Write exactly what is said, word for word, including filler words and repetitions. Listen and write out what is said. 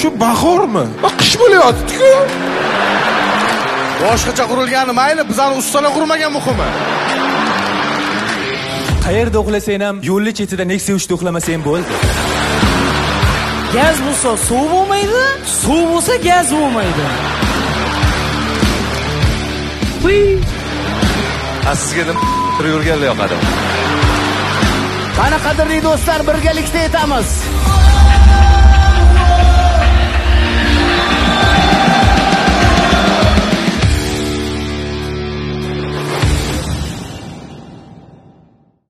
Shu bahormi? Qish bo'layotdi-ku. Boshqacha qurilgani mayli, bizani ustalar qurmagan muhimi. Qayerda uxlasang ham yo'lli chetida Nexia uch uxlamasang bo'ldi. Gaz bo'lsa suv bo'lmaydi, suv bo'lsa gaz bo'lmaydi. Uy. Sizga nima yurganlar yoqadi? Mana qadrli do'stlar, birgalikda aytamiz.